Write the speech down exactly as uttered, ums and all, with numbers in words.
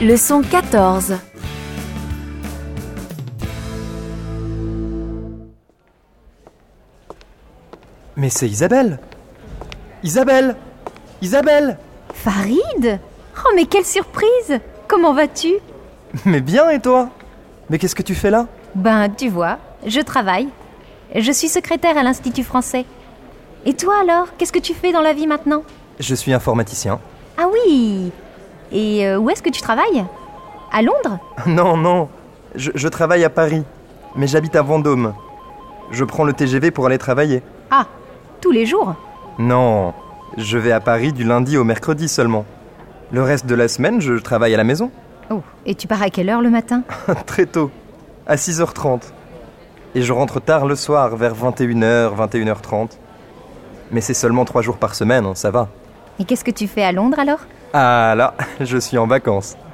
Leçon quatorze. Mais c'est Isabelle Isabelle Isabelle Farid? Oh mais quelle surprise! Comment vas-tu? Mais bien, et toi? Mais qu'est-ce que tu fais là? Ben, tu vois, je travaille. Je suis secrétaire à l'Institut français. Et toi alors, qu'est-ce que tu fais dans la vie maintenant? Je suis informaticien. Ah oui! Et euh, où est-ce que tu travailles? À Londres? Non, non, je, je travaille à Paris, mais j'habite à Vendôme. Je prends le T G V pour aller travailler. Ah, tous les jours? Non, je vais à Paris du lundi au mercredi seulement. Le reste de la semaine, je travaille à la maison. Oh, et tu pars à quelle heure le matin? Très tôt, à six heures trente. Et je rentre tard le soir, vers vingt et une heures, vingt et une heures trente. Mais c'est seulement trois jours par semaine, ça va. Et qu'est-ce que tu fais à Londres alors? Ah là, je suis en vacances.